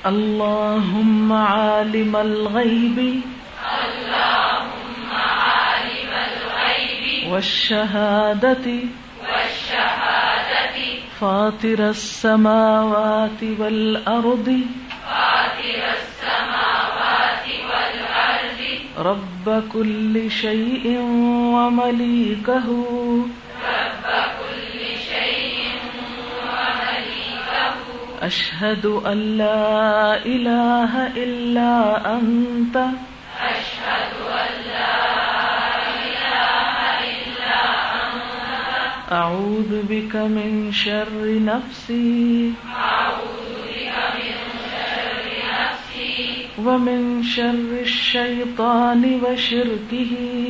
اللهم عالم الغيب والشهادة فاطر السماوات والأرض رب كل شيء ومليكه أشهد أن لا إله إلا أنت أعوذ بك من شر نفسي ومن شر الشيطان وشركه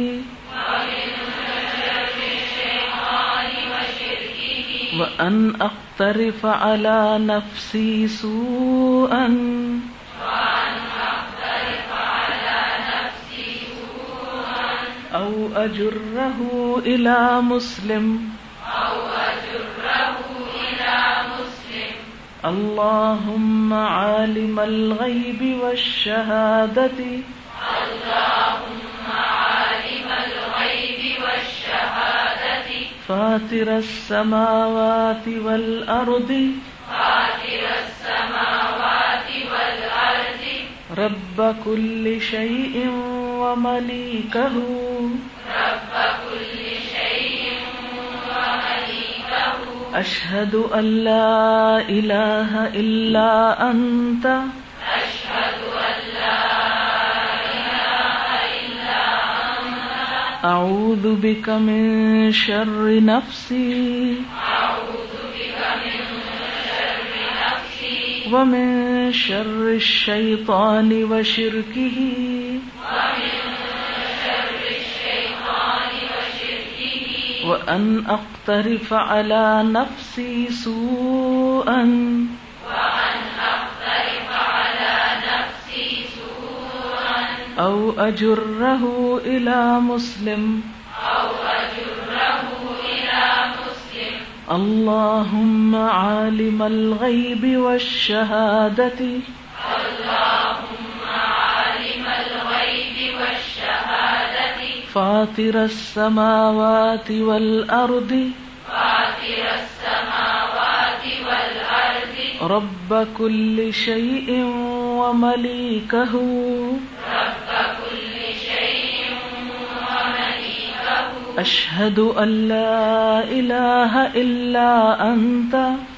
وأن أقترف على نفسي سوءا أو أجره إلى مسلم اللهم عالم الغيب والشهادة فاطر السماوات والأرض رب كل شيء ومليكه أشهد أن لا إله إلا أنت أعوذ بك من شر نفسي ومن شر الشيطان وشركه وأن أقترف على نفسي سوءا أو أجره إلى مسلم اللهم عالم الغيب والشهادة فاطر السماوات والأرض رب كل شيء ومليكه أشهد أن لا إله إلا أنت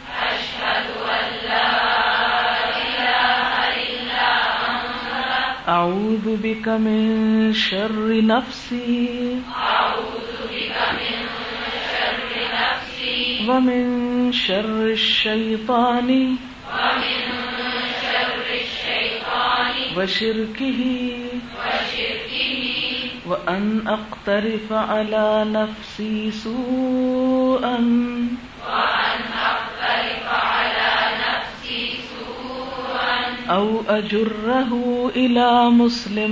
أعوذ بك من شر نفسي ومن شر الشيطان وشركه وأن أقترف على نفسي سوءا أو أجره إلى مسلم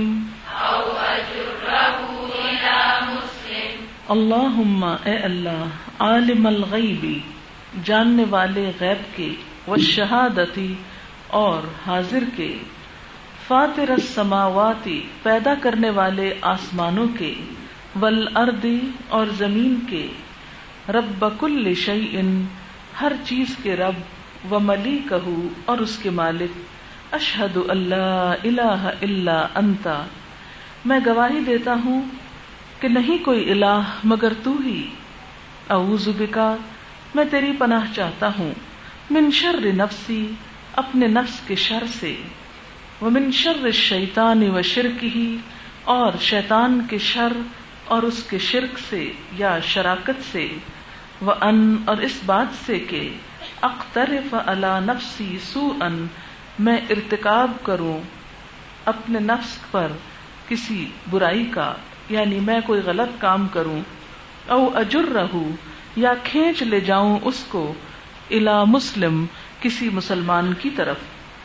اللہم اے اللہ عالم الغیب جاننے والے غیب کے والشہادتی اور حاضر کے فاطر السماواتی پیدا کرنے والے آسمانوں کے والارض اور زمین کے رب کل شیء ہر چیز کے رب وملیکہ اور اس کے مالک اشہد ان لا الہ الا انت میں گواہی دیتا ہوں کہ نہیں کوئی الہ مگر تو ہی اعوذ بکا میں تیری پناہ چاہتا ہوں من شر نفسی اپنے نفس کے شر سے ومن شر الشیطان وشرکہ اور شیطان کے شر اور اس کے شرک سے یا شراکت سے وان اور اس بات سے کہ اقترف علی نفسی سوءا میں ارتکاب کروں اپنے نفس پر کسی برائی کا یعنی میں کوئی غلط کام کروں او اجرہ یا کھینچ لے جاؤں اس کو الی مسلم کسی مسلمان کی طرف.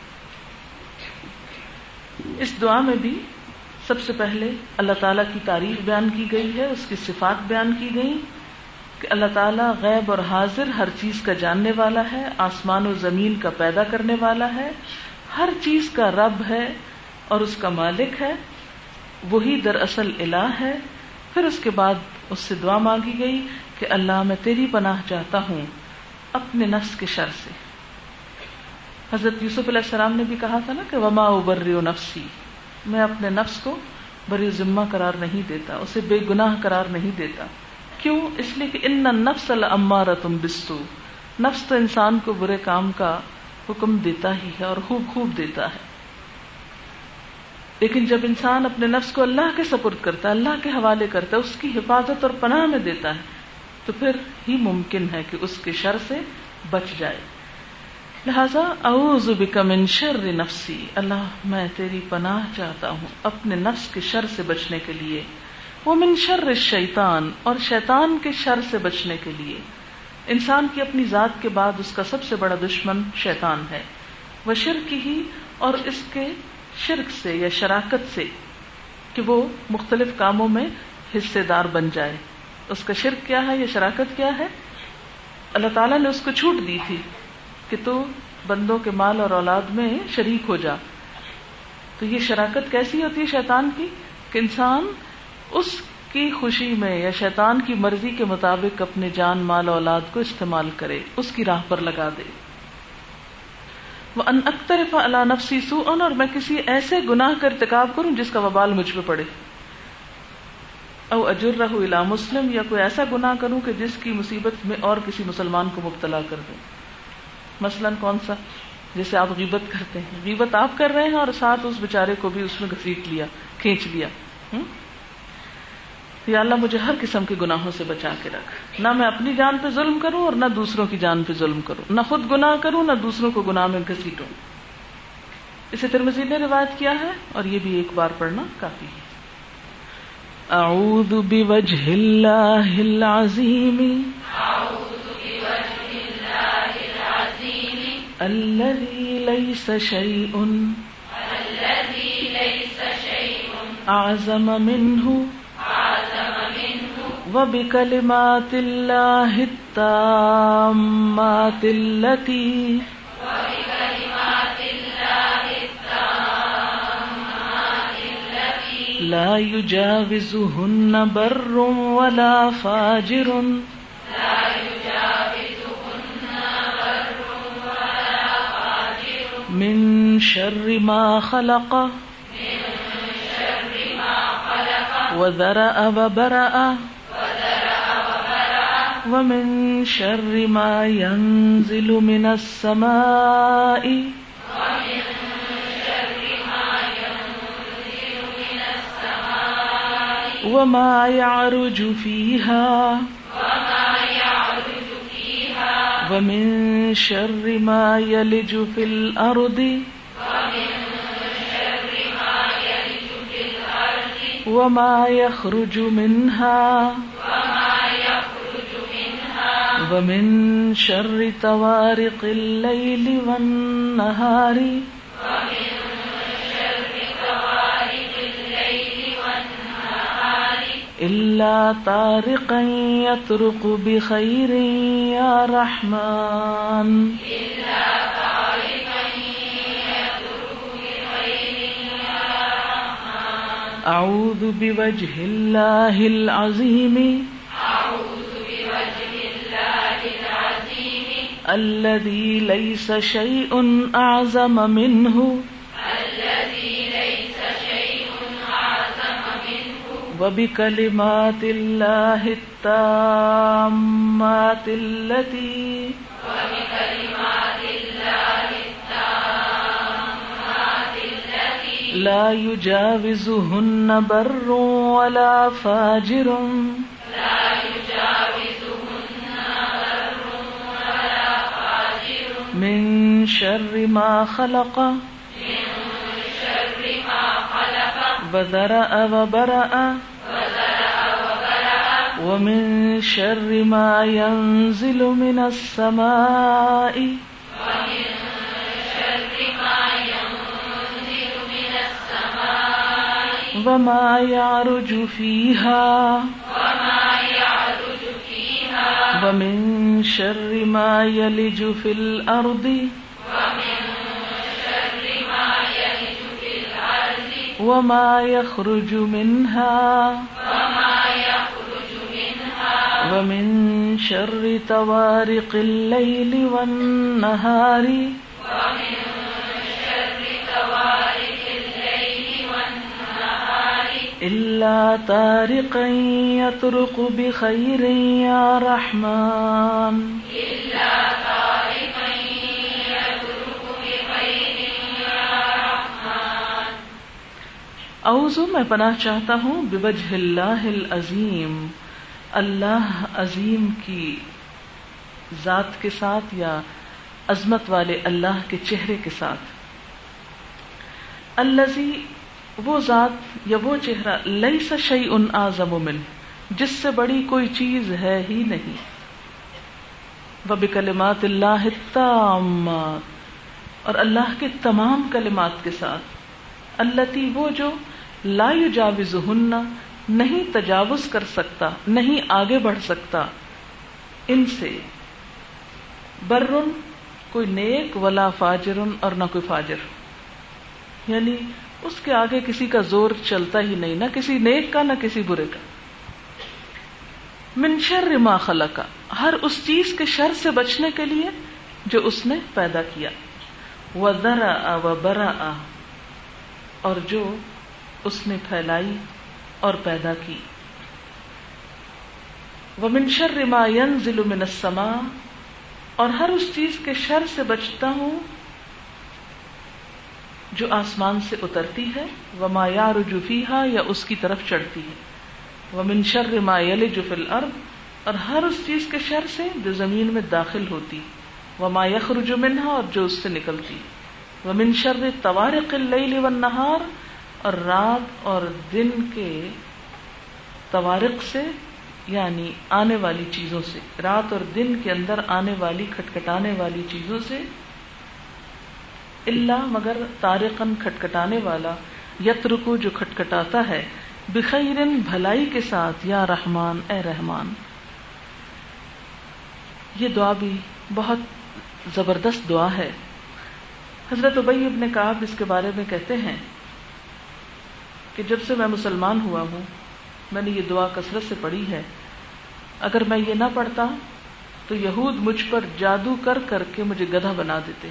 اس دعا میں بھی سب سے پہلے اللہ تعالیٰ کی تعریف بیان کی گئی ہے، اس کی صفات بیان کی گئی کہ اللہ تعالیٰ غیب اور حاضر ہر چیز کا جاننے والا ہے، آسمان و زمین کا پیدا کرنے والا ہے، ہر چیز کا رب ہے اور اس کا مالک ہے، وہی دراصل الہ ہے. پھر اس کے بعد اس سے دعا مانگی گئی کہ اللہ میں تیری پناہ چاہتا ہوں اپنے نفس کے شر سے. حضرت یوسف علیہ السلام نے بھی کہا تھا نا کہ وما ابرئ نفسی، میں اپنے نفس کو بری ذمہ قرار نہیں دیتا، اسے بے گناہ قرار نہیں دیتا. کیوں؟ اس لیے کہ ان النفس لامارۃ بالسوء، نفس تو انسان کو برے کام کا حکم دیتا ہی ہے اور خوب خوب دیتا ہے. لیکن جب انسان اپنے نفس کو اللہ کے سپرد کرتا ہے، اللہ کے حوالے کرتا ہے، اس کی حفاظت اور پناہ میں دیتا ہے، تو پھر ہی ممکن ہے کہ اس کے شر سے بچ جائے. لہذا اعوذ بک من شر نفسی، اللہ میں تیری پناہ چاہتا ہوں اپنے نفس کے شر سے بچنے کے لیے. ومن شر الشیطان، اور شیطان کے شر سے بچنے کے لیے. انسان کی اپنی ذات کے بعد اس کا سب سے بڑا دشمن شیطان ہے. وشرک ہی، اور اس کے شرک سے یا شراکت سے کہ وہ مختلف کاموں میں حصے دار بن جائے. اس کا شرک کیا ہے یا شراکت کیا ہے؟ اللہ تعالیٰ نے اس کو چھوٹ دی تھی کہ تو بندوں کے مال اور اولاد میں شریک ہو جا. تو یہ شراکت کیسی ہوتی ہے شیطان کی کہ انسان اس کی خوشی میں یا شیطان کی مرضی کے مطابق اپنے جان مال اولاد کو استعمال کرے، اس کی راہ پر لگا دے. وَأَنْ أَقْتَرِفَ عَلَى نَفْسِي سُوءًا، اور میں کسی ایسے گناہ کا ارتکاب کروں جس کا وبال مجھ پہ پڑے. او اجرہ الی مسلم، یا کوئی ایسا گناہ کروں کہ جس کی مصیبت میں اور کسی مسلمان کو مبتلا کر دوں. مثلاً کون سا؟ جیسے آپ غیبت کرتے ہیں، غیبت آپ کر رہے ہیں اور ساتھ اس بیچارے کو بھی اس میں گھسیٹ لیا، کھینچ لیا. یا اللہ مجھے ہر قسم کے گناہوں سے بچا کے رکھ، نہ میں اپنی جان پہ ظلم کروں اور نہ دوسروں کی جان پہ ظلم کروں، نہ خود گناہ کروں نہ دوسروں کو گناہ میں گھسیٹوں. اسے ترمذی نے روایت کیا ہے اور یہ بھی ایک بار پڑھنا کافی ہے. اعوذ بوجہ اللہ العظیم الذی لیس شیء اعظم منہ وبکلمات اللہ التامات التی لا یجاوزہن بر ولا فاجر من شر ما خلق وذرأ وبرأ ومن شر ما ينزل من السماء وما يعرج فيها ومن شر ما يلج في الأرض وما يخرج منها ومن شر طوارق الليل والنهار إلا طارقا يطرق بخير يا رحمن أعوذ بوجه الله العظيم الذي ليس شيء أعظم منه وبكلمات الله التامات التي لا يجاوزهن بر ولا فاجر من شر ما خلق وذرأ وبرأ ومن شر ما ينزل من السماء وما يعرج فيها ومن شر ما يلج في الأرض وما يخرج منها ومن شر طوارق الليل والنهار إلا طارقا يطرق بخير يا رحمن اعوذ میں پناہ چاہتا ہوں بوجہ اللہ العظیم، اللہ عظیم کی ذات کے ساتھ یا عظمت والے اللہ کے چہرے کے ساتھ، الذی وہ ذات یا وہ چہرہ، لیس شیء اعظم منہ جس سے بڑی کوئی چیز ہے ہی نہیں، وبکلمات اللہ التامات اور اللہ کے تمام کلمات کے ساتھ، التی وہ جو لا یجاوزہن نہیں تجاوز کر سکتا، نہیں آگے بڑھ سکتا ان سے، برن کوئی نیک ولا فاجرن اور نہ کوئی فاجر، یعنی اس کے آگے کسی کا زور چلتا ہی نہیں، نہ کسی نیک کا نہ کسی برے کا۔ من شر ما خلق ہر اس چیز کے شر سے بچنے کے لیے جو اس نے پیدا کیا، وذرأ وبرأ اور جو اس نے پھیلائی اور پیدا کی، ومن شر ما ينزل من السماء اور ہر اس چیز کے شر سے بچتا ہوں جو آسمان سے اترتی ہے، وما يعرج فيها یا اس کی طرف چڑھتی ہے، ومن شر ما يلج في الارض اور ہر اس چیز کے شر سے جو زمین میں داخل ہوتی، وما يخرج منها اور جو اس سے نکلتی، ومن شر طوارق الليل والنهار اور رات اور دن کے طوارق سے یعنی آنے والی چیزوں سے، رات اور دن کے اندر آنے والی کھٹکھٹانے والی چیزوں سے، اللہ مگر طارقن کھٹکھٹانے والا، یترکو جو کھٹکھٹاتا ہے، بخیرن بھلائی کے ساتھ، یا رحمان اے رحمان۔ یہ دعا بھی بہت زبردست دعا ہے۔ حضرت ابی ابن کعب اس کے بارے میں کہتے ہیں کہ جب سے میں مسلمان ہوا ہوں میں نے یہ دعا کثرت سے پڑھی ہے، اگر میں یہ نہ پڑھتا تو یہود مجھ پر جادو کر کر کے مجھے گدھا بنا دیتے۔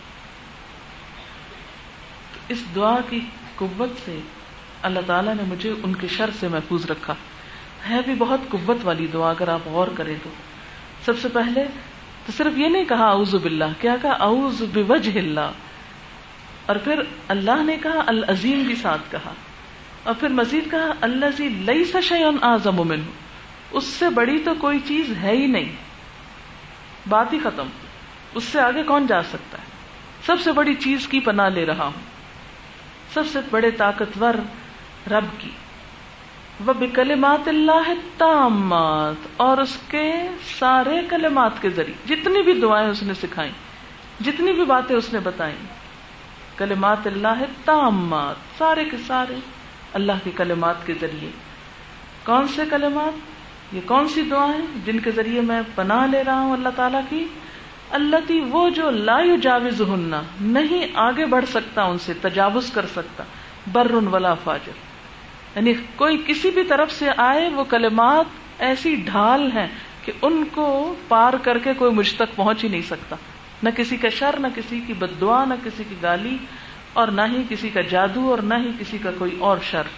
تو اس دعا کی قوت سے اللہ تعالیٰ نے مجھے ان کے شر سے محفوظ رکھا۔ ہے بھی بہت قوت والی دعا اگر آپ غور کریں تو۔ سب سے پہلے تو صرف یہ نہیں کہا اعوذ باللہ، کیا کہا اعوذ بوجہ اللہ، اور پھر اللہ نے کہا العظیم بھی ساتھ کہا، اور پھر مزید کہا الذی لیس شیء اعظم منہ، اس سے بڑی تو کوئی چیز ہے ہی نہیں، بات ہی ختم، اس سے آگے کون جا سکتا ہے، سب سے بڑی چیز کی پناہ لے رہا ہوں، سب سے بڑے طاقتور رب کی، وبکلمات اللہ التامات اور اس کے سارے کلمات کے ذریعے، جتنی بھی دعائیں اس نے سکھائیں، جتنی بھی باتیں اس نے بتائیں، کلمات اللہ التامات سارے کے سارے اللہ کے کلمات کے ذریعے۔ کون سے کلمات؟ یہ کون سی دعائیں جن کے ذریعے میں پناہ لے رہا ہوں اللہ تعالیٰ کی؟ التی وہ جو لا یجاوزہن نہیں آگے بڑھ سکتا ان سے، تجاوز کر سکتا، برن ولا فاجر، یعنی کوئی کسی بھی طرف سے آئے وہ کلمات ایسی ڈھال ہیں کہ ان کو پار کر کے کوئی مجھ تک پہنچ ہی نہیں سکتا، نہ کسی کا شر، نہ کسی کی بد دعا، نہ کسی کی گالی، اور نہ ہی کسی کا جادو، اور نہ ہی کسی کا کوئی اور شر۔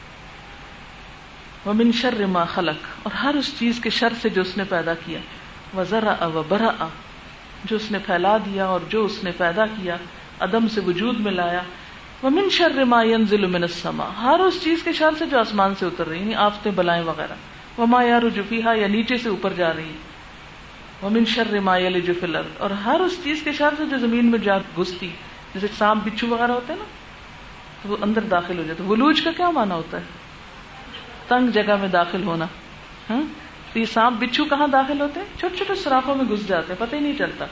ومن شر ما خلق اور ہر اس چیز کے شر سے جو اس نے پیدا کیا، وذرأ وبرأ جو اس نے پھیلا دیا اور جو اس نے پیدا کیا، عدم سے وجود میں لایا، ومن شر ما ينزل من السماء ہر اس چیز کے شر سے جو آسمان سے اتر رہی، یعنی آفتیں بلائیں وغیرہ، وما يعرج فيها یا نیچے سے اوپر جا رہی، ومن شر ما يلج في الارض اور ہر اس چیز کے شر سے جو زمین میں جا گھستی، جیسے سانپ بچھو وغیرہ ہوتے ہیں نا، تو وہ اندر داخل ہو جاتے۔ ولوج کا کیا معنی ہوتا ہے؟ تنگ جگہ میں داخل ہونا۔ تو یہ سانپ بچھو کہاں داخل ہوتے ہیں؟ چھوٹے چھوٹے سوراخوں میں گھس جاتے ہیں، پتہ ہی نہیں چلتا۔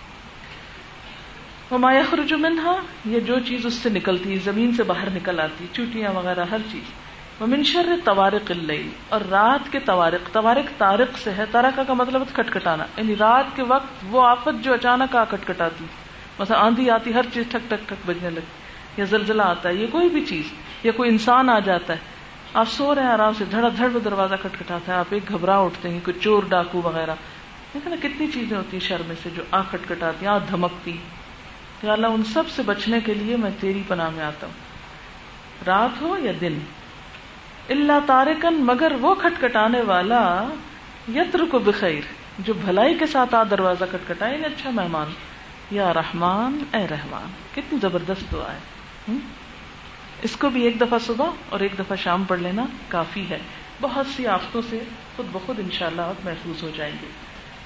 وما يخرج منها یہ جو چیز اس سے نکلتی، زمین سے باہر نکل آتی، چوٹیاں وغیرہ ہر چیز۔ ومن شر طوارق اللیل اور رات کے طوارق، طوارق طارق سے ہے، طارق کا مطلب ہے کھٹکھٹانا، یعنی رات کے وقت وہ آفت جو اچانک آ کھٹکھٹاتی، مثلا آندھی آتی، ہر چیز ٹھک ٹھک ٹھک بجنے لگتی، یا زلزلہ آتا ہے، یہ کوئی بھی چیز، یا کوئی انسان آ جاتا ہے، آپ سو رہے ہیں آرام سے، دھڑا دھڑ وہ دروازہ کھٹکھٹاتا ہے، آپ ایک گھبرا اٹھتے ہیں، کوئی چور ڈاکو وغیرہ، دیکھیں نا کتنی چیزیں ہوتی ہیں شر میں سے جو آ کھٹکھٹاتی ہیں، دھمکتی. یا اللہ ان سب سے بچنے کے لیے میں تیری پناہ میں آتا ہوں، رات ہو یا دن. اللہ تارکن، مگر وہ کھٹکھٹانے والا، یترک بخیر، جو بھلائی کے ساتھ دروازہ کھٹکھٹائے، یعنی اچھا مہمان. یا رحمان، اے رحمان. کتنی زبردست دعا ہے. اس کو بھی ایک دفعہ صبح اور ایک دفعہ شام پڑھ لینا کافی ہے، بہت سی آفتوں سے خود بخود انشاءاللہ آپ محفوظ ہو جائیں گے.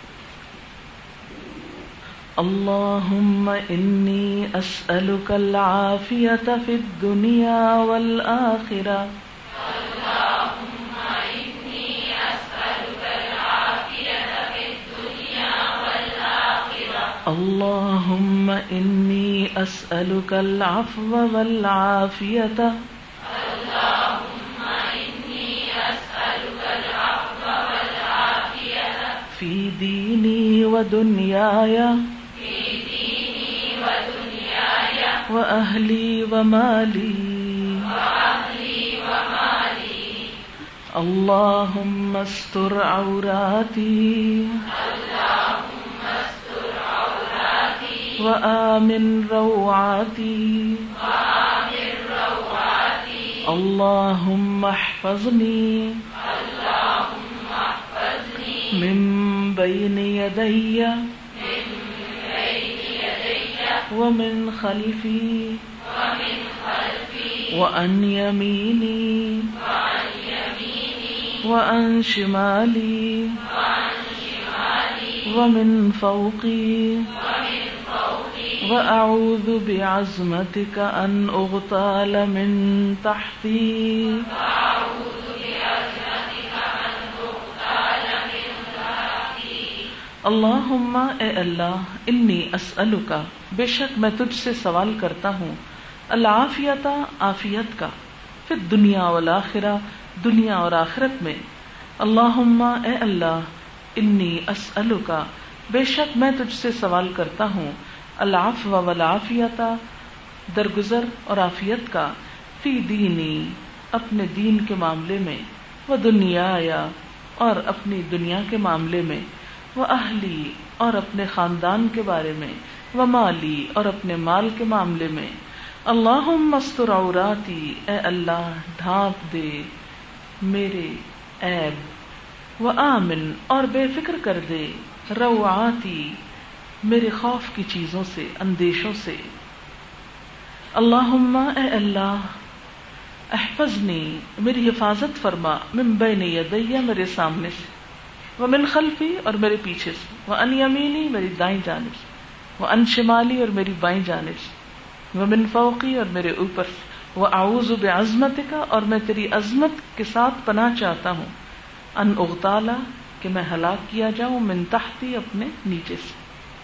اللہم انی اسألک العافیۃ فی الدنیا والآخرہ. اللہم انی اسألک العفو والعافیۃ فی دینی و دنیای و اہلی و مالی. اللہم استر عوراتی وآمن روعاتی. اللہم احفظنی من بین یدی ومن خلفی وعن یمینی وعن شمالی ومن فوقی وأعوذ بعظمتك أن أغتال من تحتي. اللہم، اے اللہ، انی اسألک، بے شک میں تجھ سے سوال کرتا ہوں، العافیۃ، عافیت کا، فی الدنیا والآخرہ، دنیا اور آخرت میں. اللہم، اے اللہ، انی اسألک، بے شک میں تجھ سے سوال کرتا ہوں، العفو والعافیۃ، درگزر اور عافیت کا، فی دینی، اپنے دین کے معاملے میں، و دنیایا، اور اپنی دنیا کے معاملے میں، و اہلی، اور اپنے خاندان کے بارے میں، و مالی، اور اپنے مال کے معاملے میں. اللہم استر عوراتی، اے اللہ ڈھانپ دے میرے عیب، و آمن، اور بے فکر کر دے، روعاتی، میرے خوف کی چیزوں سے، اندیشوں سے. اللہم، اے اللہ، احفظنی، میری حفاظت فرما، من بین یدی، میرے سامنے سے، ومن خلفی، اور میرے پیچھے سے، وعن یمینی، میری دائیں جانب سے، وعن شمالی، اور میری بائیں جانب سے، ومن فوقی، اور میرے اوپر سے، واعوذ بعظمتک، اور میں تیری عظمت کے ساتھ پناہ چاہتا ہوں، ان اغتالا، کہ میں ہلاک کیا جاؤں، من تحتی، اپنے نیچے سے.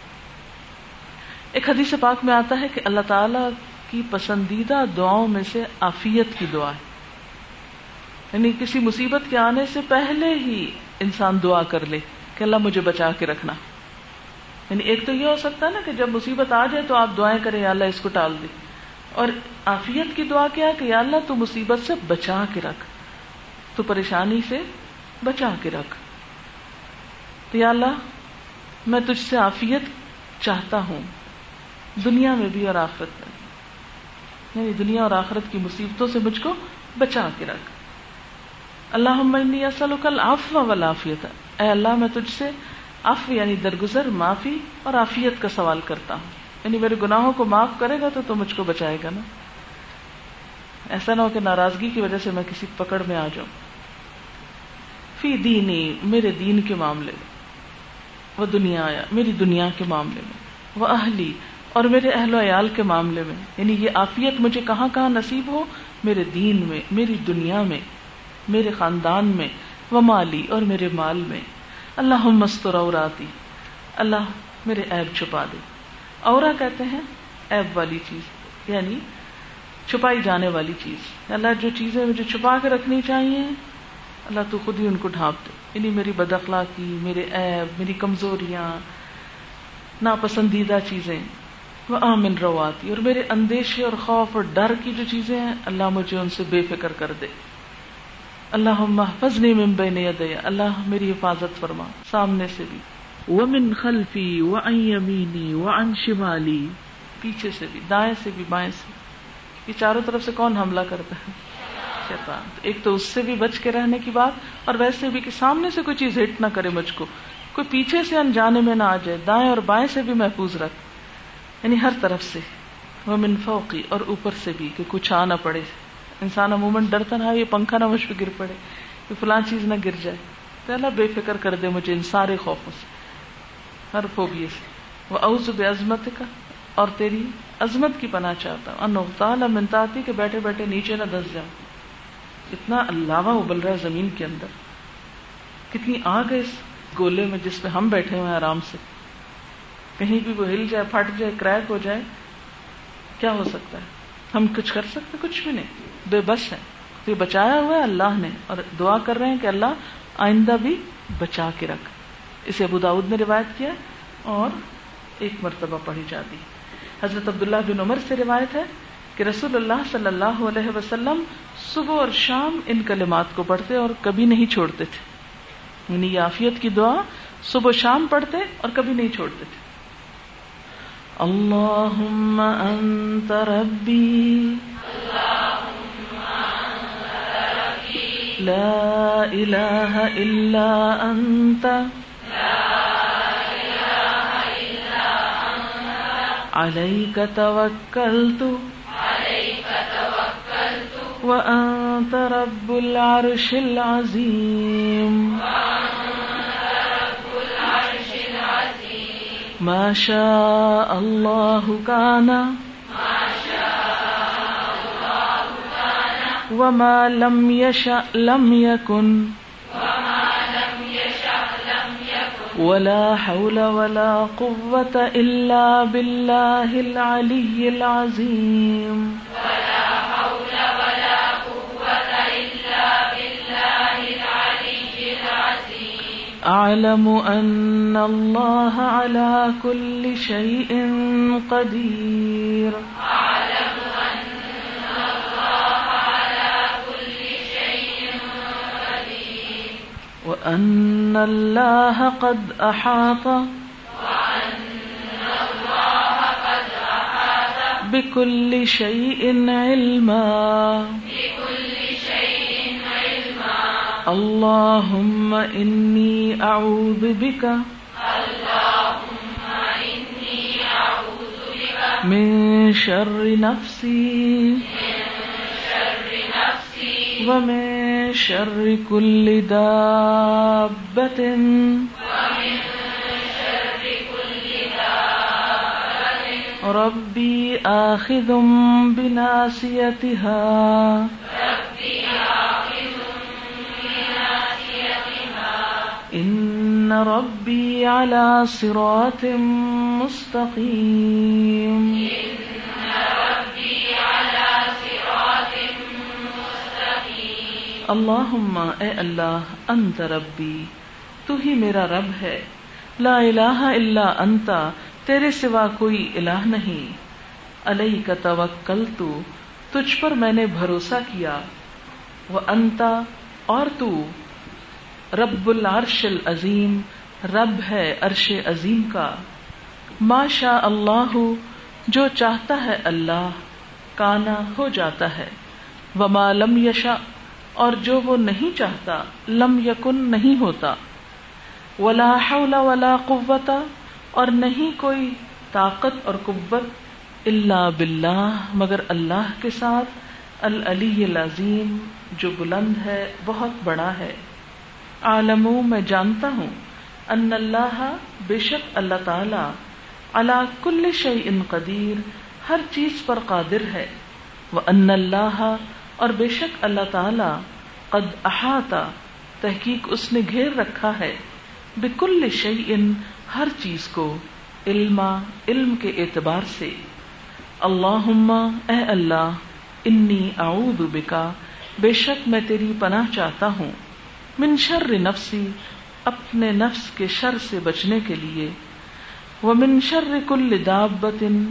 ایک حدیث پاک میں آتا ہے کہ اللہ تعالی کی پسندیدہ دعاؤں میں سے عافیت کی دعا ہے، یعنی کسی مصیبت کے آنے سے پہلے ہی انسان دعا کر لے کہ اللہ مجھے بچا کے رکھنا. یعنی ایک تو یہ ہو سکتا ہے نا کہ جب مصیبت آ جائے تو آپ دعائیں کریں یا اللہ اس کو ٹال دے، اور عافیت کی دعا کیا کہ یا اللہ تو مصیبت سے بچا کے رکھ، تو پریشانی سے بچا کے رکھ. تو یا اللہ میں تجھ سے عافیت چاہتا ہوں، دنیا میں بھی اور آخرت میں بھی، یعنی دنیا اور آخرت کی مصیبتوں سے مجھ کو بچا کے رکھ. اللہم انی اسألک العفو والعافیۃ، اے اللہ میں تجھ سے عفو یعنی درگزر، معافی اور عافیت کا سوال کرتا ہوں، یعنی میرے گناہوں کو معاف کرے گا تو مجھ کو بچائے گا نا. ایسا نہ ہو کہ ناراضگی کی وجہ سے میں کسی پکڑ میں آ جاؤں. فی دینی، میرے دین کے معاملے میں، وہ دنیا آیا، میری دنیا کے معاملے میں، وہ اہلی، اور میرے اہل و عیال کے معاملے میں. یعنی یہ عافیت مجھے کہاں کہاں نصیب ہو، میرے دین میں، میری دنیا میں، میرے خاندان میں، و مالی، اور میرے مال میں. اللہم استر عوراتی، اللہ میرے عیب چھپا دے. عورا کہتے ہیں عیب والی چیز، یعنی چھپائی جانے والی چیز. اللہ جو چیزیں مجھے چھپا کے رکھنی چاہیے اللہ تو خود ہی ان کو ڈھانپ دے. یعنی میری بد اخلاقی، میرے عیب، میری کمزوریاں، ناپسندیدہ چیزیں، وآمن رواتی، اور میرے اندیشے اور خوف اور ڈر کی جو چیزیں ہیں اللہ مجھے ان سے بے فکر کر دے. اللہم احفظنی من بین یدی، اللہ میری حفاظت فرما سامنے سے بھی، ومن خلفی وعن یمینی وعن شمالی، پیچھے سے بھی، دائیں سے بھی، بائیں سے. یہ چاروں طرف سے کون حملہ کرتا ہے؟ شیطان. ایک تو اس سے بھی بچ کے رہنے کی بات، اور ویسے بھی کہ سامنے سے کوئی چیز ہٹ نہ کرے مجھ کو، کوئی پیچھے سے انجانے میں نہ آ جائے. دائیں اور بائیں سے بھی محفوظ رکھ، یعنی ہر طرف سے. ومن فوقی، اور اوپر سے بھی کہ کچھ آ نہ پڑے. انسان عموماً ڈرتا نہ یہ پنکھا نہ مجھ پہ گر پڑے، کہ فلاں چیز نہ گر جائے. تو اللہ بے فکر کر دے مجھے ان سارے خوفوں سے، ہر فوبیے سے. وَأَعُوذُ بِعَظْمَتِكَ، اور تیری عظمت کی پناہ چاہتا ہوں. ان اغتال من تحتی، کہ بیٹھے بیٹھے نیچے نہ دھس جاؤں. اتنا لاوا ابل رہا ہے زمین کے اندر، کتنی آگ ہے اس گولے میں جس پہ ہم بیٹھے ہوئے ہیں آرام سے. کہیں بھی وہ ہل جائے، پھٹ جائے، کریک ہو جائے، کیا ہو سکتا ہے؟ ہم کچھ کر سکتے؟ کچھ بھی نہیں، بے بس ہیں. تو یہ بچایا ہوا ہے اللہ نے، اور دعا کر رہے ہیں کہ اللہ آئندہ بھی بچا کے رکھ. اسے ابو داؤد نے روایت کیا اور ایک مرتبہ پڑھی جاتی. حضرت عبداللہ بن عمر سے روایت ہے کہ رسول اللہ صلی اللہ علیہ وسلم صبح اور شام ان کلمات کو پڑھتے اور کبھی نہیں چھوڑتے تھے. یعنی عافیت کی دعا صبح و شام پڑھتے اور کبھی نہیں چھوڑتے تھے. اللہم انت ربی لا الہ الا انت علیک توکلت وانت رب العرش العظیم ما شاء اللہ کان وما لم یشأ لم یکن ولا حول ولا قوة الا باللہ العلی العظیم اعلم ان اللہ علی کل شیء قدیر وان اللہ قد احاط بکل شیء علما اللہم انی اعوذ بک من شر نفسی ومن شر کل دابۃ ربی آخذ بناصیتها ان ربی علی صراط مستقیم اللہم اے اللہ انت ربی تو ہی میرا رب ہے، لا الہ الا انت تیرے سوا کوئی الہ نہیں، علیک توکلت تجھ پر میں نے بھروسہ کیا، وانت اور تو رب العرش العظیم رب ہے عرش عظیم کا، ما شاء اللہ جو چاہتا ہے اللہ، کانا ہو جاتا ہے، وما لم یشاء اور جو وہ نہیں چاہتا، لم یکن نہیں ہوتا، ولا حول ولا قوت اور نہیں کوئی طاقت اور قوت، الا باللہ مگر اللہ کے ساتھ، العلی العظیم جو بلند ہے بہت بڑا ہے. عالم میں جانتا ہوں، ان اللہ بے شک اللہ تعالی، علی کل شیء قدیر ہر چیز پر قادر ہے، وان اللہ اور بے شک اللہ تعالی، قد احاط تحقیق اس نے گھیر رکھا ہے، بکل شیء ہر چیز کو، علم کے اعتبار سے. اللہم اے اللہ، انی اعوذ بکا بے شک میں تیری پناہ چاہتا ہوں، من شر نفسی اپنے نفس کے شر سے بچنے کے لیے، ومن شر کل دابۃ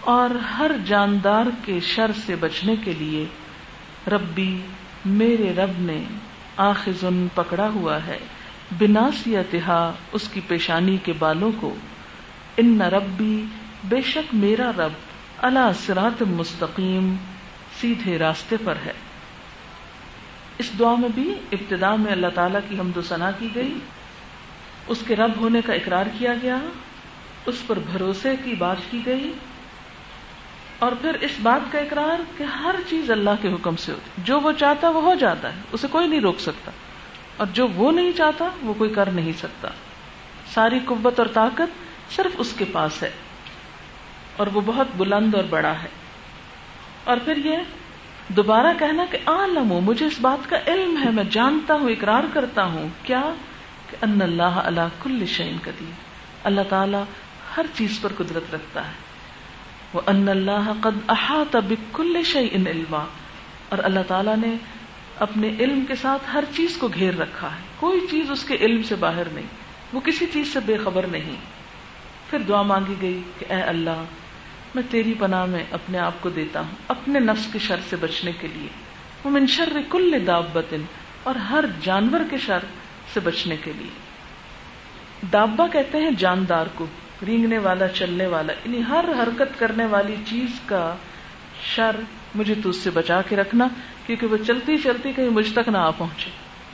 اور ہر جاندار کے شر سے بچنے کے لیے ربی میرے رب نے آخذن پکڑا ہوا ہے بناصیتہا اس کی پیشانی کے بالوں کو، ان ربی بے شک میرا رب علی صراط مستقیم سیدھے راستے پر ہے۔ اس دعا میں بھی ابتدا میں اللہ تعالیٰ کی حمد و ثنا کی گئی، اس کے رب ہونے کا اقرار کیا گیا، اس پر بھروسے کی بات کی گئی، اور پھر اس بات کا اقرار کہ ہر چیز اللہ کے حکم سے ہوتی، جو وہ چاہتا وہ ہو جاتا ہے، اسے کوئی نہیں روک سکتا، اور جو وہ نہیں چاہتا وہ کوئی کر نہیں سکتا، ساری قوت اور طاقت صرف اس کے پاس ہے، اور وہ بہت بلند اور بڑا ہے۔ اور پھر یہ دوبارہ کہنا کہ عالم، مجھے اس بات کا علم ہے، میں جانتا ہوں، اقرار کرتا ہوں، کیا کہ ان اللہ علی کل شیء قدیر، اللہ تعالی ہر چیز پر قدرت رکھتا ہے، وان اللہ قد احاط بكل شیء علما، اور اللہ تعالی نے اپنے علم کے ساتھ ہر چیز کو گھیر رکھا ہے، کوئی چیز اس کے علم سے باہر نہیں، وہ کسی چیز سے بے خبر نہیں۔ پھر دعا مانگی گئی کہ اے اللہ میں تیری پناہ میں اپنے آپ کو دیتا ہوں اپنے نفس کے شر سے بچنے کے لیے، ومن شر کل دابۃ، اور ہر جانور کے شر سے بچنے کے لیے۔ دابہ کہتے ہیں جاندار کو، رینگنے والا، چلنے والا، یعنی ہر حرکت کرنے والی چیز کا شر مجھے تو اس سے بچا کے رکھنا، کیونکہ وہ چلتی چلتی کہیں مجھ تک نہ آ پہنچے۔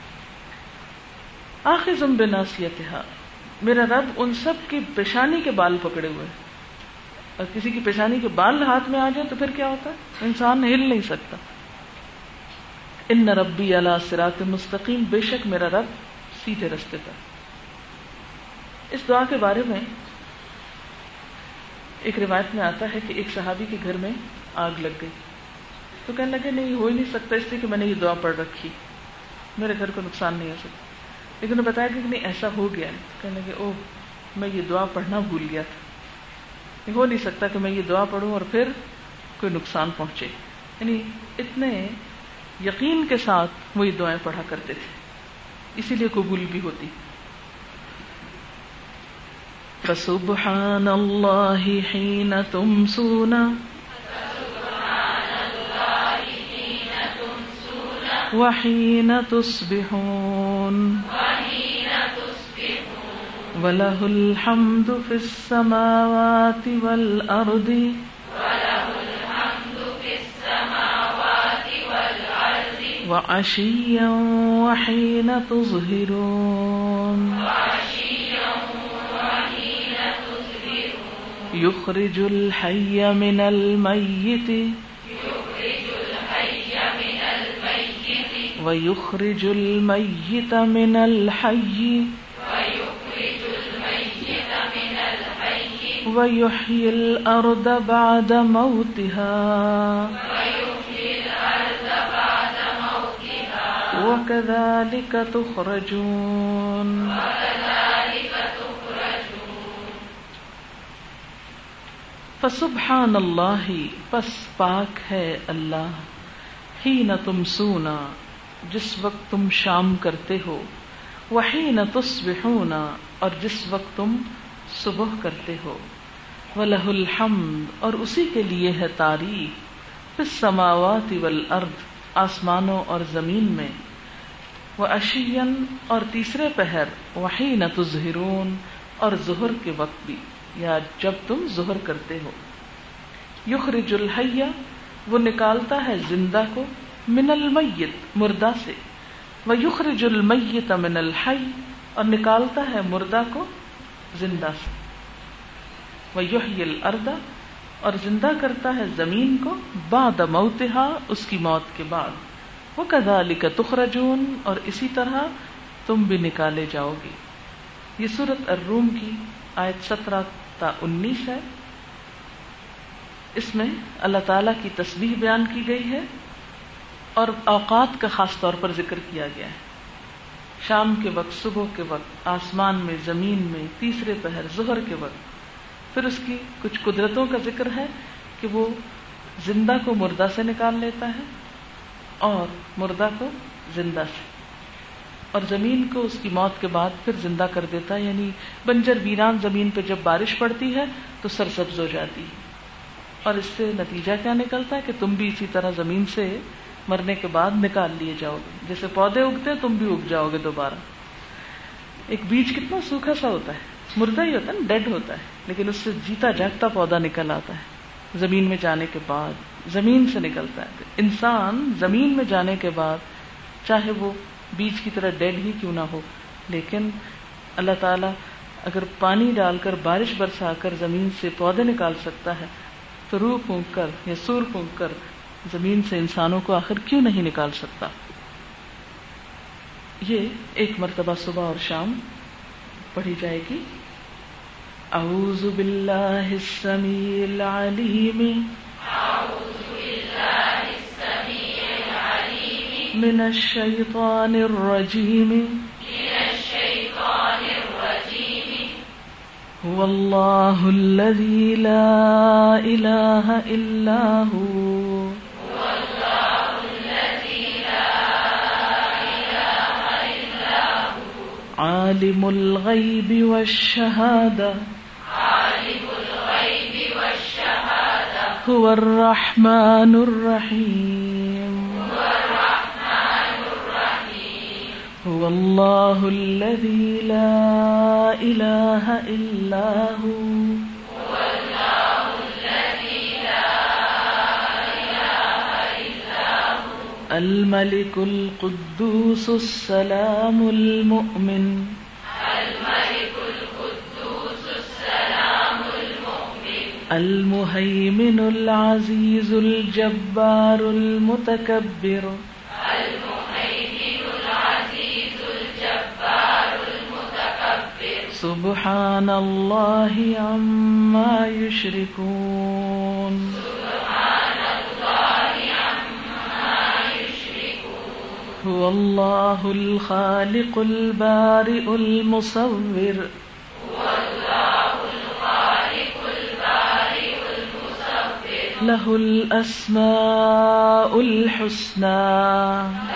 آخذ بناصیتہا، میرا رب ان سب کی پیشانی کے بال پکڑے ہوئے، اور کسی کی پیشانی کے بال ہاتھ میں آ جائے تو پھر کیا ہوتا ہے، انسان ہل نہیں سکتا۔ ان ربی علی صراط مستقیم، بے شک میرا رب سیدھے راستے پر۔ اس دعا کے بارے میں ایک روایت میں آتا ہے کہ ایک صحابی کے گھر میں آگ لگ گئی، تو کہنے لگے نہیں ہو ہی نہیں سکتا، اس لیے کہ میں نے یہ دعا پڑھ رکھی، میرے گھر کو نقصان نہیں ہو سکتا۔ لیکن انہوں نے بتایا کہ نہیں ایسا ہو گیا ہے، کہنے لگے اوہ میں یہ دعا پڑھنا بھول گیا تھا، ہو نہیں سکتا کہ میں یہ دعا پڑھوں اور پھر کوئی نقصان پہنچے، یعنی اتنے یقین کے ساتھ وہ یہ دعائیں پڑھا کرتے تھے، اسی لیے قبول بھی ہوتی۔ فسبحان اللہ حین تمسون وحین تصبحون وَلَهُ الْحَمْدُ فِي السَّمَاوَاتِ وَالْأَرْضِ وَعَشِيًّا وَحِينَ تُظْهِرُونَ يُخْرِجُ الْحَيَّ مِنَ الْمَيِّتِ وَيُخْرِجُ الْمَيِّتَ مِنَ الْحَيِّ وَيُحْيِي الْأَرْضَ بَعْدَ مَوْتِهَا وَكَذَلِكَ تُخْرَجُونَ۔ فسبحان اللہ، پس پاک ہے اللہ، حین تمسون، جس وقت تم شام کرتے ہو، وحین تصبحون، اور جس وقت تم صبح کرتے ہو، وَلَهُ الْحَمْدُ، اور اسی کے لیے ہے تعریف، فِي السَّمَاوَاتِ وَالْأَرْضِ، آسمانوں اور زمین میں، وَعَشِيًّا، اور تیسرے پہر، وَحِينَ تُظْهِرُونَ، اور ظہر کے وقت بھی، یا جب تم ظہر کرتے ہو۔ یخرج الحی، وہ نکالتا ہے زندہ کو، من المیت، مردہ سے، ویخرج المیت من الحی، اور نکالتا ہے مردہ کو زندہ سے، ویحیی الارض، اور زندہ کرتا ہے زمین کو، بعد موتها، اس کی موت کے بعد، وَكَذَلِكَ تُخْرَجُونَ، اور اسی طرح تم بھی نکالے جاؤ گے۔ یہ سورۃ الروم کی آیت 17 تا 19 ہے۔ اس میں اللہ تعالیٰ کی تسبیح بیان کی گئی ہے اور اوقات کا خاص طور پر ذکر کیا گیا ہے، شام کے وقت، صبح کے وقت، آسمان میں، زمین میں، تیسرے پہر، ظہر کے وقت۔ پھر اس کی کچھ قدرتوں کا ذکر ہے کہ وہ زندہ کو مردہ سے نکال لیتا ہے اور مردہ کو زندہ سے، اور زمین کو اس کی موت کے بعد پھر زندہ کر دیتا ہے، یعنی بنجر ویران زمین پہ جب بارش پڑتی ہے تو سرسبز ہو جاتی ہے، اور اس سے نتیجہ کیا نکلتا ہے کہ تم بھی اسی طرح زمین سے مرنے کے بعد نکال لیے جاؤ گے. جیسے پودے اگتے ہیں تم بھی اگ جاؤ گے دوبارہ. ایک بیج کتنا سوکھا سا ہوتا ہے, مردہ ہی ہوتا ہے نا, ڈیڈ ہوتا ہے, لیکن اس سے جیتا جاگتا پودا نکل آتا ہے زمین میں جانے کے بعد, زمین سے نکلتا ہے. انسان زمین میں جانے کے بعد چاہے وہ بیج کی طرح ڈیڈ ہی کیوں نہ ہو, لیکن اللہ تعالیٰ اگر پانی ڈال کر بارش برسا کر زمین سے پودے نکال سکتا ہے تو روح پھونک کر یا سور پھونک کر زمین سے انسانوں کو آخر کیوں نہیں نکال سکتا. یہ ایک مرتبہ صبح اور شام پڑھی جائے گی. اعوذ باللہ السمیع العلیم من الشیطان الرجیم هو اللہ الذی لا الہ الا هو عالم الغیب والشہادہ هو الرحمن الرحیم هو اللہ الذی لا الہ الا هو الملك القدوس السلام المؤمن المهيمن العزيز الجبار المتكبر سبحان الله عما يشركون هو الله الخالق البارئ المصور له الأسماء الحسنى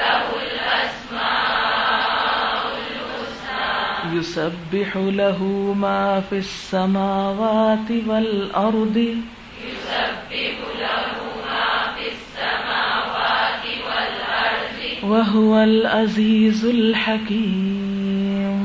يسبح له ما في السماوات والأرض وهو العزيز الحكيم.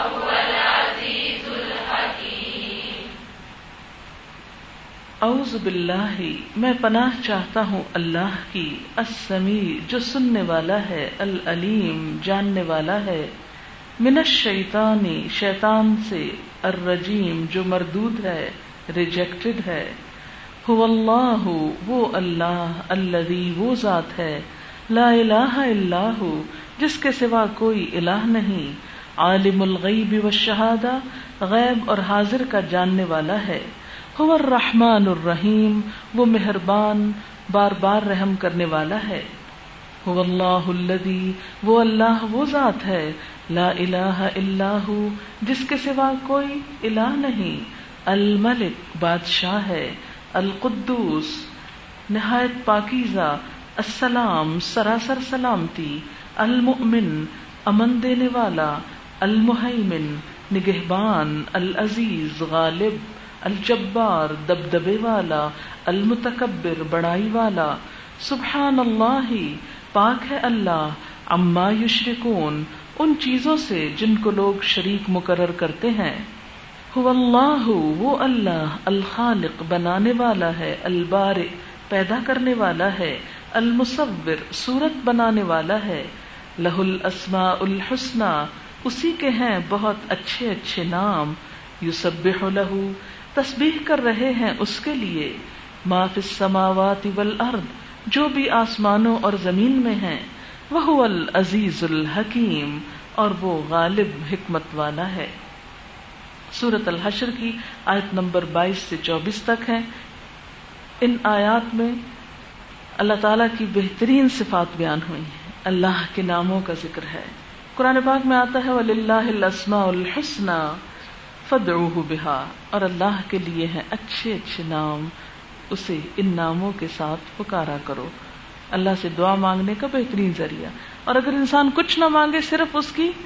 اعوذ باللہ میں پناہ چاہتا ہوں اللہ کی, السمیع جو سننے والا ہے, العلیم جاننے والا ہے, من الشیطان شیطان سے, الرجیم جو مردود ہے ریجیکٹڈ ہے, هو اللہ وہ اللہ, الذی وہ ذات ہے, لا الہ الا ہو جس کے سوا کوئی الہ نہیں, عالم الغیب والشہادہ غیب اور حاضر کا جاننے والا ہے, هو الرحمن الرحیم وہ مہربان بار بار رحم کرنے والا ہے, هو اللہ الذی وہ اللہ وہ ذات ہے, لا الہ الا ہو جس کے سوا کوئی الہ نہیں, الملک بادشاہ ہے, القدوس نہایت پاکیزہ, السلام سراسر سلامتی, المؤمن امن دینے والا, المہیمن نگہبان, العزیز غالب, الجبار دبدبے والا, المتکبر بڑائی والا, سبحان اللہ پاک ہے اللہ, عما یشرکون ان چیزوں سے جن کو لوگ شریک مقرر کرتے ہیں, هو اللہ وہ اللہ, الخالق بنانے والا ہے, البارئ پیدا کرنے والا ہے, المصور صورت بنانے والا ہے, لہ الاسماء الحسنی اسی کے ہیں بہت اچھے اچھے نام, یسبح لہ تسبیح کر رہے ہیں اس کے لیے, ما فی السماوات والارض جو بھی آسمانوں اور زمین میں ہیں, وہو العزیز الحکیم اور وہ غالب حکمت والا ہے. سورۃ الحشر کی آیت نمبر 22 سے 24 تک ہے. ان آیات میں اللہ تعالیٰ کی بہترین صفات بیان ہوئی ہیں, اللہ کے ناموں کا ذکر ہے. قرآن پاک میں آتا ہے وَلِلَّهِ الْأَسْمَاءُ الْحُسْنَى فَادْعُوهُ بِهَا, اور اللہ کے لیے ہیں اچھے اچھے نام, اسے ان ناموں کے ساتھ پکارا کرو. اللہ سے دعا مانگنے کا بہترین ذریعہ. اور اگر انسان کچھ نہ مانگے صرف اس کی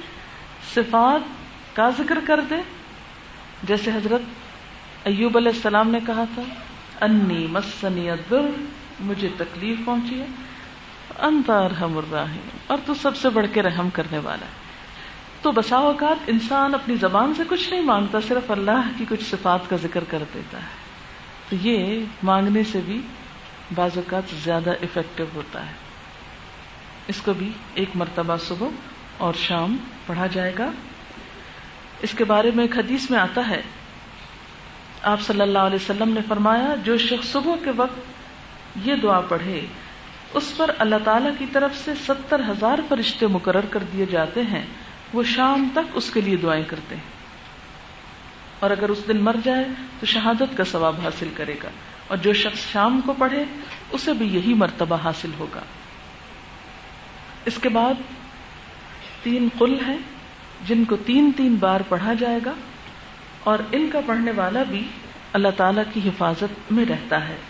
صفات کا ذکر کر دے, جیسے حضرت ایوب علیہ السلام نے کہا تھا انی مسنی الضر، مجھے تکلیف پہنچی ہے، انت ارحم الراحمین، اور تو سب سے بڑھ کے رحم کرنے والا ہے۔ تو بسا اوقات انسان اپنی زبان سے کچھ نہیں مانگتا، صرف اللہ کی کچھ صفات کا ذکر کر دیتا ہے، تو یہ مانگنے سے بھی بعض اوقات زیادہ افیکٹو ہوتا ہے۔ اس کو بھی ایک مرتبہ صبح اور شام پڑھا جائے گا۔ اس کے بارے میں ایک حدیث میں آتا ہے، آپ صلی اللہ علیہ وسلم نے فرمایا، جو شخص صبح کے وقت یہ دعا پڑھے اس پر اللہ تعالی کی طرف سے 70,000 فرشتے مقرر کر دیے جاتے ہیں، وہ شام تک اس کے لیے دعائیں کرتے ہیں، اور اگر اس دن مر جائے تو شہادت کا ثواب حاصل کرے گا، اور جو شخص شام کو پڑھے اسے بھی یہی مرتبہ حاصل ہوگا۔ اس کے بعد 3 قل ہیں جن کو 3 بار پڑھا جائے گا، اور ان کا پڑھنے والا بھی اللہ تعالی کی حفاظت میں رہتا ہے۔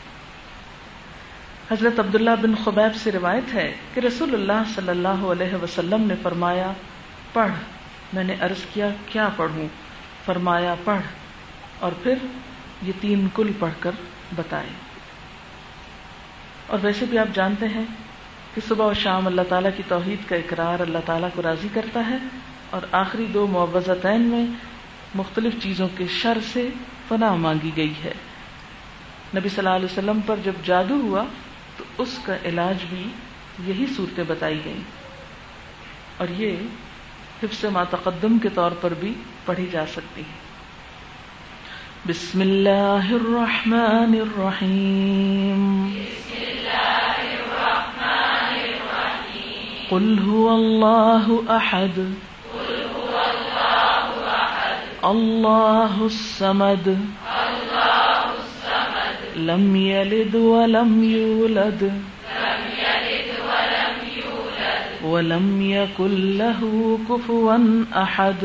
حضرت عبداللہ بن خبیب سے روایت ہے کہ رسول اللہ صلی اللہ علیہ وسلم نے فرمایا، پڑھ۔ میں نے عرض کیا کیا پڑھوں؟ فرمایا پڑھ، اور پھر یہ 3 قل پڑھ کر بتائے۔ اور ویسے بھی آپ جانتے ہیں کہ صبح و شام اللہ تعالیٰ کی توحید کا اقرار اللہ تعالیٰ کو راضی کرتا ہے، اور آخری 2 معوذتین میں مختلف چیزوں کے شر سے پناہ مانگی گئی ہے۔ نبی صلی اللہ علیہ وسلم پر جب جادو ہوا تو اس کا علاج بھی یہی صورتیں بتائی گئیں، اور یہ حفظ ما تقدم کے طور پر بھی پڑھی جا سکتی ہے۔ بسم اللہ الرحمن الرحیم، قل هو اللہ احد، اللہ الصمد، لم یلد ولم یولد، ولم یکن لہ کفوا احد۔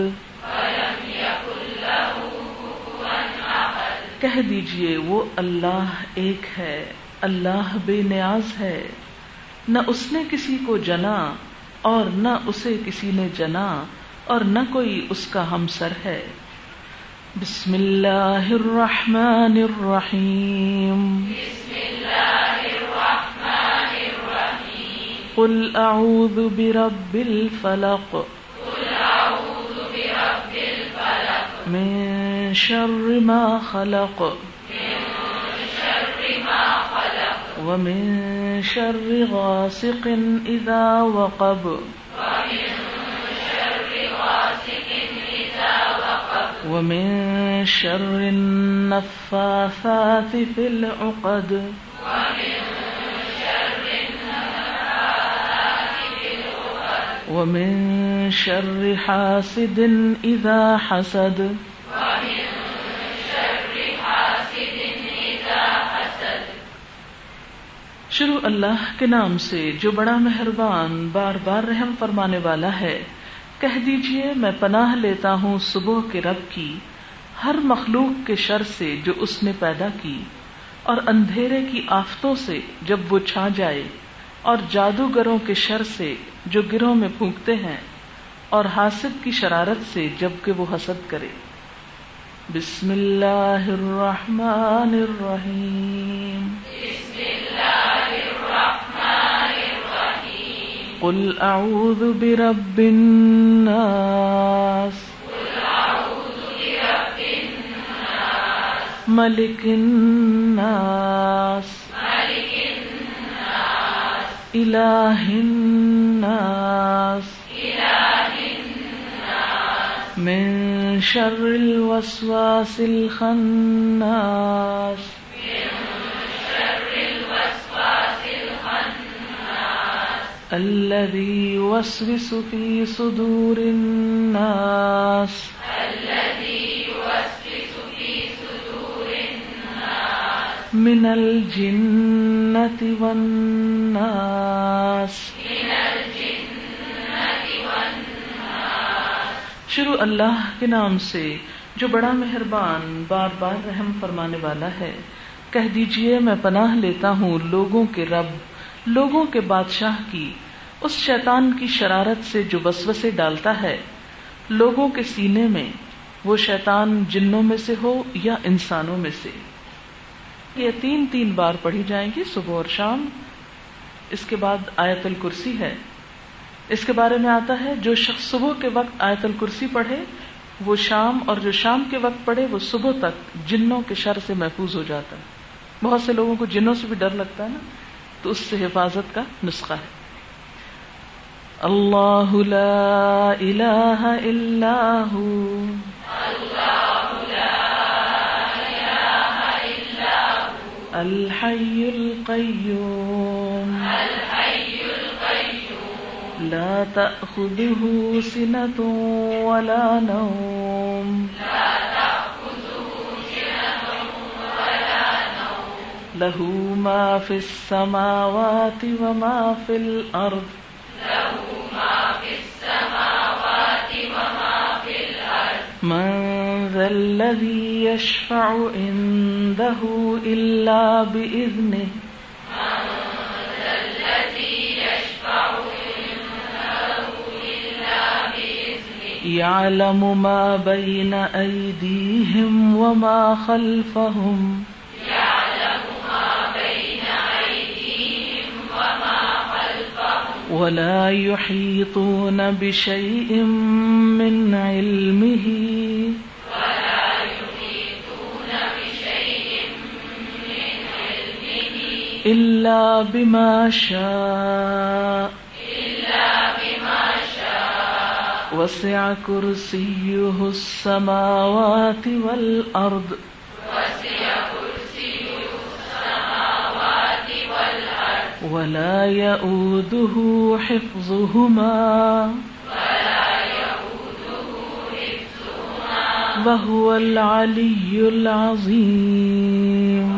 کہہ دیجئے وہ اللہ ایک ہے، اللہ بے نیاز ہے، نہ اس نے کسی کو جنا اور نہ اسے کسی نے جنا، اور نہ کوئی اس کا ہمسر ہے۔ بسم اللہ الرحمن الرحیم، قل اعوذ برب الفلق، من شر ما خلق، ومن شر غاسق اذا وقب، ومن شر النفاثات في العقد، ومن شر حاسد اذا حسد۔ شروع اللہ کے نام سے جو بڑا مہربان بار بار رحم فرمانے والا ہے۔ کہہ دیجئے میں پناہ لیتا ہوں صبح کے رب کی، ہر مخلوق کے شر سے جو اس نے پیدا کی، اور اندھیرے کی آفتوں سے جب وہ چھا جائے، اور جادوگروں کے شر سے جو گروں میں پھونکتے ہیں، اور حاسد کی شرارت سے جب کہ وہ حسد کرے۔ بسم اللہ الرحمن الرحیم، قل اعوذ برب الناس، ملک الناس، الہ الناس، من شر الوسواس الخناس، الذي يوسوس في صدور الناس، من الجنة والناس۔ شروع اللہ کے نام سے جو بڑا مہربان بار بار رحم فرمانے والا ہے۔ کہہ دیجئے میں پناہ لیتا ہوں لوگوں کے رب، لوگوں کے بادشاہ کی، اس شیطان کی شرارت سے جو وسوسے ڈالتا ہے لوگوں کے سینے میں، وہ شیطان جنوں میں سے ہو یا انسانوں میں سے۔ یہ 3 بار پڑھی جائیں گی صبح اور شام. اس کے بعد آیت الکرسی ہے. اس کے بارے میں آتا ہے جو شخص صبح کے وقت آیت الکرسی پڑھے وہ شام، اور جو شام کے وقت پڑھے وہ صبح تک جنوں کے شر سے محفوظ ہو جاتا ہے. بہت سے لوگوں کو جنوں سے بھی ڈر لگتا ہے نا، تو اس سے حفاظت کا نسخہ ہے. اللہ لا الہ الا ہو، الحی القیوم لا تأخذه سنة ولا نوم له ما في السماوات وما في الأرض من ذا الذي يشفع عنده إلا بإذنه يعلم ما بين أيديهم وما خلفهم ولا يحيطون بشيء من علمه إلا بما شاء وسع كرسيه السماوات والأرض ولا يؤوده حفظهما وهو العلي العظيم.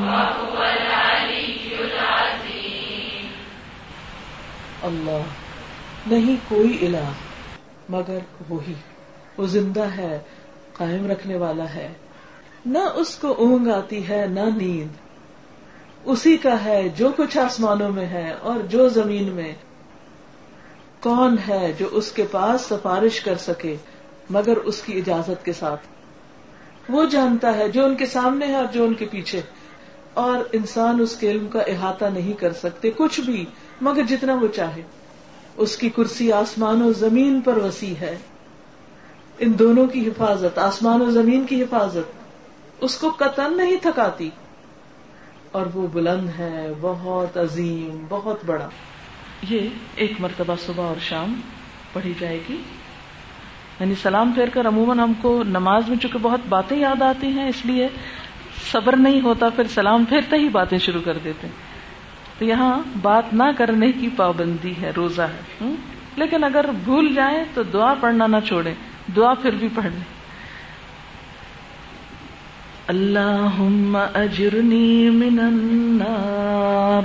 اللہ، نہیں کوئی الہ مگر وہی. وہ زندہ ہے، قائم رکھنے والا ہے، نہ اس کو اونگ آتی ہے نہ نیند. اسی کا ہے جو کچھ آسمانوں میں ہے اور جو زمین میں. کون ہے جو اس کے پاس سفارش کر سکے مگر اس کی اجازت کے ساتھ؟ وہ جانتا ہے جو ان کے سامنے ہے اور جو ان کے پیچھے، اور انسان اس کے علم کا احاطہ نہیں کر سکتے کچھ بھی مگر جتنا وہ چاہے. اس کی کرسی آسمان و زمین پر وسیع ہے. ان دونوں کی حفاظت، آسمان و زمین کی حفاظت، اس کو قطعاً نہیں تھکاتی. اور وہ بلند ہے، بہت عظیم، بہت بڑا. یہ 1 مرتبہ صبح اور شام پڑھی جائے گی. یعنی سلام پھیر کر عموماً ہم کو نماز میں چونکہ بہت باتیں یاد آتی ہیں، اس لیے صبر نہیں ہوتا، پھر سلام پھیرتے ہی باتیں شروع کر دیتے ہیں. تو یہاں بات نہ کرنے کی پابندی ہے، روزہ ہے. لیکن اگر بھول جائیں تو دعا پڑھنا نہ چھوڑیں، دعا پھر بھی پڑھ لیں. اللہم اجرنی من النار،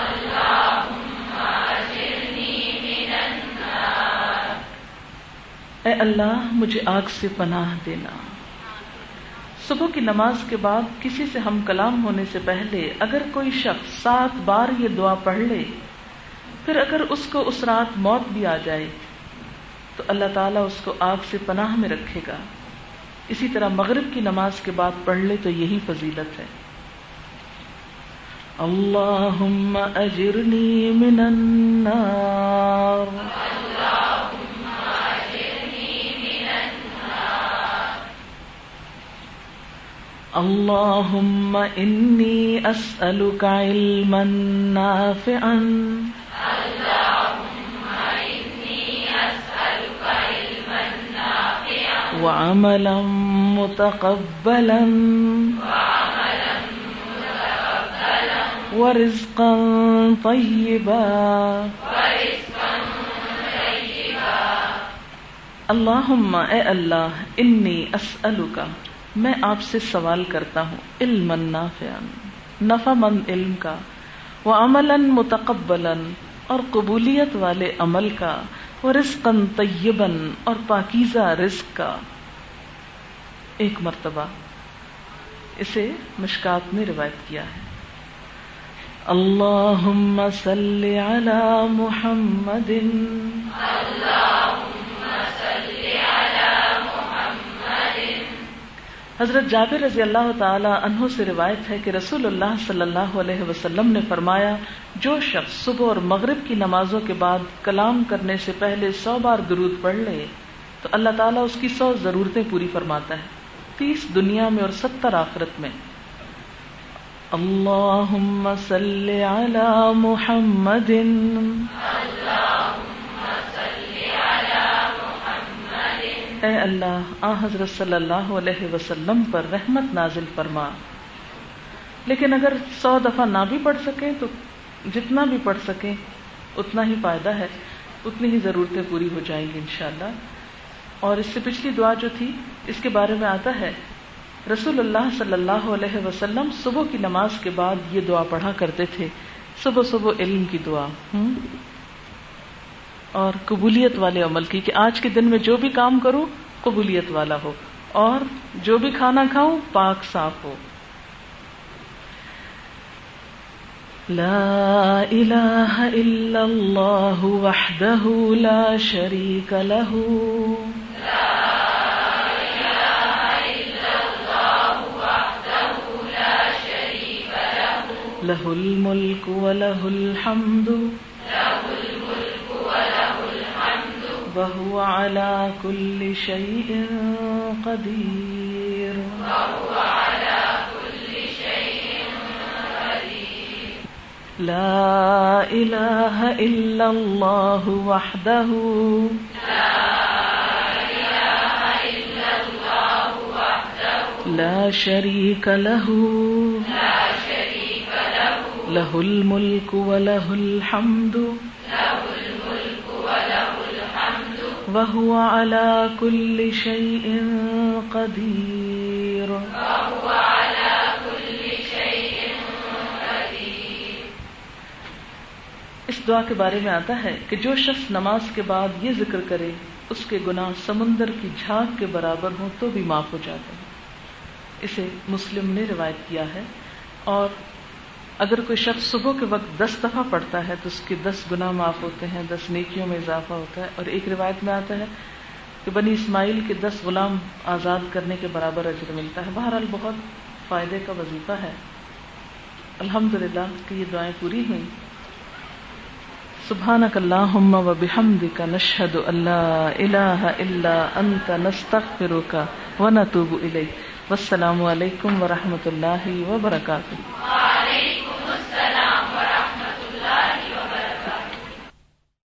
اے اللہ مجھے آگ سے پناہ دینا. صبح کی نماز کے بعد کسی سے ہم کلام ہونے سے پہلے اگر کوئی شخص 7 بار یہ دعا پڑھ لے، پھر اگر اس کو اس رات موت بھی آ جائے تو اللہ تعالیٰ اس کو آگ سے پناہ میں رکھے گا. اسی طرح مغرب کی نماز کے بعد پڑھ لے تو یہی فضیلت ہے. اللہم اجرنی من النار، اللہم انی اسألک علما نافعا وعملا متقبلا ورزقا طیبا. اللہم اے اللہ، انی اسألک میں آپ سے سوال کرتا ہوں، علما نافعا نفع مند علم کا، وعملا متقبلا اور قبولیت والے عمل کا، ورزقا طیبا اور پاکیزہ رزق کا. 1 مرتبہ اسے مشکات میں روایت کیا ہے. اللہم صل علی محمد حضرت جابر رضی اللہ تعالی عنہ سے روایت ہے کہ رسول اللہ صلی اللہ علیہ وسلم نے فرمایا، جو شخص صبح اور مغرب کی نمازوں کے بعد کلام کرنے سے پہلے 100 بار درود پڑھ لے تو اللہ تعالیٰ اس کی 100 ضرورتیں پوری فرماتا ہے، 30 دنیا میں اور 70 آخرت میں۔ اللہم صلی علی محمد، اے اللہ آ حضرت صلی اللہ علیہ وسلم پر رحمت نازل فرما۔ لیکن اگر 100 دفعہ نہ بھی پڑھ سکیں تو جتنا بھی پڑھ سکیں اتنا ہی فائدہ ہے، اتنی ہی ضرورتیں پوری ہو جائیں گی انشاءاللہ۔ اور اس سے پچھلی دعا جو تھی اس کے بارے میں آتا ہے، رسول اللہ صلی اللہ علیہ وسلم صبح کی نماز کے بعد یہ دعا پڑھا کرتے تھے، صبح صبح علم کی دعا اور قبولیت والے عمل کی، کہ آج کے دن میں جو بھی کام کروں قبولیت والا ہو، اور جو بھی کھانا کھاؤں پاک صاف ہو۔ لا الہ الا اللہ وحدہ لا شریک لہ، لہ الملک ولہ الحمد وهو على كل شيء قدير۔ لا إله إلا الله وحده لا شريك له، له الملك وله الحمد وهو على كل شيء قدير۔ اس دعا کے بارے میں آتا ہے کہ جو شخص نماز کے بعد یہ ذکر کرے اس کے گناہ سمندر کی جھاگ کے برابر ہوں تو بھی معاف ہو جاتے ہیں۔ اسے مسلم نے روایت کیا ہے۔ اور اگر کوئی شخص صبح کے وقت 10 دفعہ پڑھتا ہے تو اس کے 10 گناہ معاف ہوتے ہیں، 10 نیکیوں میں اضافہ ہوتا ہے۔ اور ایک روایت میں آتا ہے کہ بنی اسماعیل کے 10 غلام آزاد کرنے کے برابر اجر ملتا ہے۔ بہرحال بہت فائدے کا وظیفہ ہے۔ الحمدللہ کہ یہ دعائیں پوری ہوئیں۔ سبحانک اللہم و بحمدک نشہد ان لا الہ الا انت نستغفرک و نتوب الیک۔ والسلام علیکم ورحمۃ اللہ وبرکاتہ۔